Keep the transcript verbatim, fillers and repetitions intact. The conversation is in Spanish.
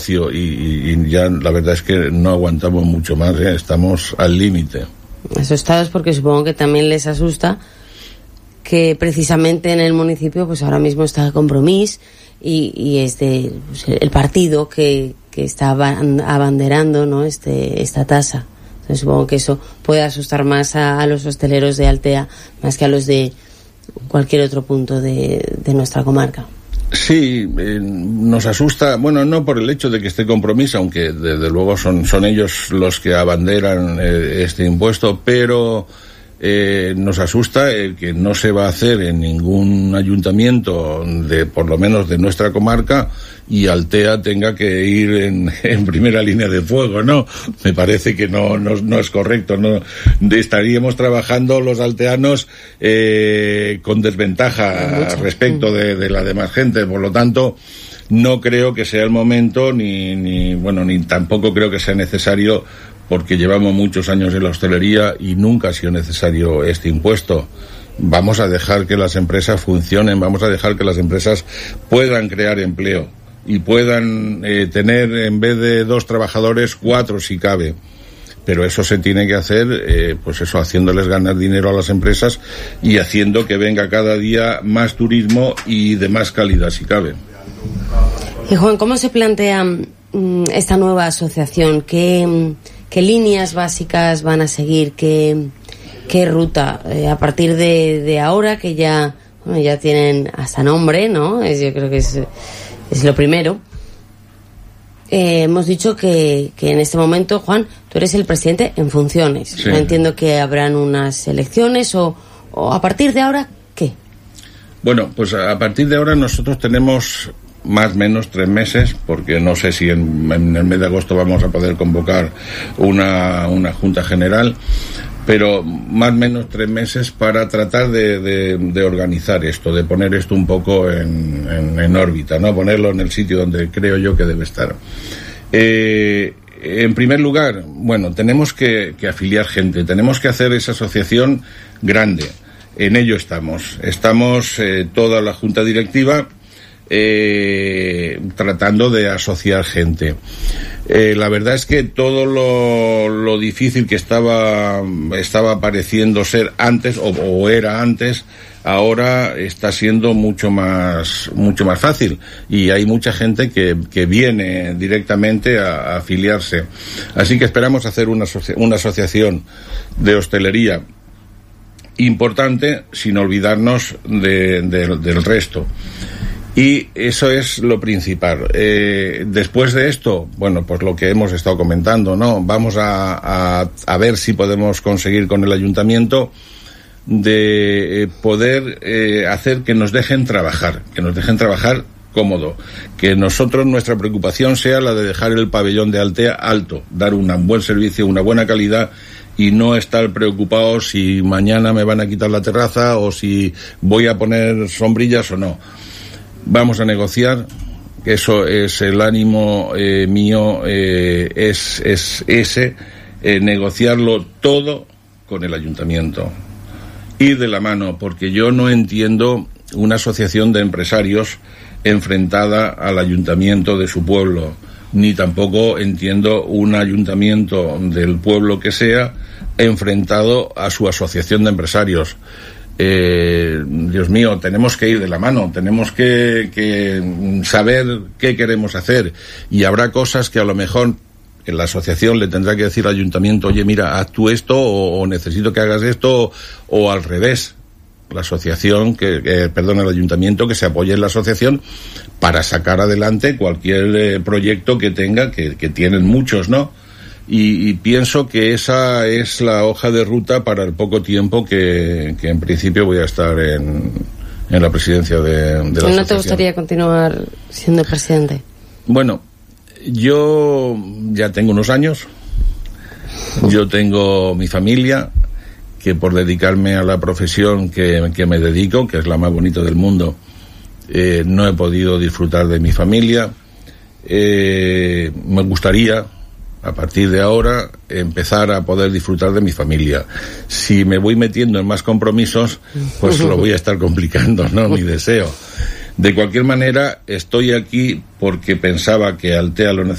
negocio y, y, y ya la verdad es que no aguantamos mucho más, ¿eh? Estamos al límite. Asustados porque supongo que también les asusta que precisamente en el municipio pues ahora mismo está Compromís y, y es de, pues, el partido que, que está abanderando, ¿no?, este esta tasa. Entonces supongo que eso puede asustar más a, a los hosteleros de Altea más que a los de cualquier otro punto de, de nuestra comarca. Sí, eh, nos asusta, bueno, no por el hecho de que esté Compromís, aunque desde luego son, son ellos los que abanderan eh, este impuesto, pero eh, nos asusta el que no se va a hacer en ningún ayuntamiento de, por lo menos de nuestra comarca, y Altea tenga que ir en, en primera línea de fuego, ¿no? Me parece que no, no, no es correcto, no estaríamos trabajando los alteanos eh, con desventaja respecto de, de la demás gente, por lo tanto no creo que sea el momento ni, ni bueno ni tampoco creo que sea necesario, porque llevamos muchos años en la hostelería y nunca ha sido necesario este impuesto. Vamos a dejar que las empresas funcionen, vamos a dejar que las empresas puedan crear empleo y puedan eh, tener, en vez de dos trabajadores, cuatro si cabe. Pero eso se tiene que hacer, eh, pues eso, haciéndoles ganar dinero a las empresas y haciendo que venga cada día más turismo y de más calidad si cabe. Y Juan, ¿cómo se plantea mm, esta nueva asociación? ¿Qué, qué líneas básicas van a seguir? ¿Qué, qué ruta? Eh, a partir de, de ahora que ya, bueno, ya tienen hasta nombre, ¿no? Es, yo creo que es... Es lo primero. Eh, hemos dicho que, que en este momento, Juan, tú eres el presidente en funciones. Sí. No entiendo que habrán unas elecciones o, o a partir de ahora, ¿qué? Bueno, pues a partir de ahora nosotros tenemos más o menos tres meses, porque no sé si en, en el mes de agosto vamos a poder convocar una, una junta general, pero más o menos tres meses para tratar de, de, de organizar esto, de poner esto un poco en, en, en órbita, ¿no? Ponerlo en el sitio donde creo yo que debe estar. Eh, en primer lugar, bueno, tenemos que, que afiliar gente, tenemos que hacer esa asociación grande. En ello estamos. Estamos eh, toda la junta directiva eh, tratando de asociar gente. Eh, la verdad es que todo lo, lo difícil que estaba estaba pareciendo ser antes o, o era antes, ahora está siendo mucho más mucho más fácil y hay mucha gente que, que viene directamente a, a afiliarse. Así que esperamos hacer una, asocia, una asociación de hostelería importante sin olvidarnos de, de, del resto. Y eso es lo principal. Eh, después de esto, bueno, pues lo que hemos estado comentando, ¿no? Vamos a, a, a ver si podemos conseguir con el ayuntamiento de eh, poder eh, hacer que nos dejen trabajar, que nos dejen trabajar cómodo, que nosotros nuestra preocupación sea la de dejar el pabellón de Altea alto, dar un buen servicio, una buena calidad y no estar preocupados si mañana me van a quitar la terraza o si voy a poner sombrillas o no. Vamos a negociar, eso es el ánimo eh, mío, eh, es, es ese, eh, negociarlo todo con el ayuntamiento. Ir de la mano, porque yo no entiendo una asociación de empresarios enfrentada al ayuntamiento de su pueblo, ni tampoco entiendo un ayuntamiento del pueblo que sea enfrentado a su asociación de empresarios. Eh, Dios mío, tenemos que ir de la mano, tenemos que, que saber qué queremos hacer y habrá cosas que a lo mejor en la asociación le tendrá que decir al ayuntamiento, oye, mira, haz tú esto o, o necesito que hagas esto o, o al revés. La asociación, que, que perdón, el ayuntamiento que se apoye en la asociación para sacar adelante cualquier eh, proyecto que tenga, que, que tienen muchos, ¿no? Y, y pienso que esa es la hoja de ruta para el poco tiempo que, que en principio voy a estar en, en la presidencia de, de la asociación. ¿No te gustaría continuar siendo presidente? Bueno, yo ya tengo unos años, yo tengo mi familia, que por dedicarme a la profesión que, que me dedico, que es la más bonita del mundo, eh, no he podido disfrutar de mi familia. Eh, me gustaría, a partir de ahora, empezar a poder disfrutar de mi familia. Si me voy metiendo en más compromisos, pues lo voy a estar complicando, ¿no? Mi deseo. De cualquier manera, estoy aquí porque pensaba que Altea lo necesitaba.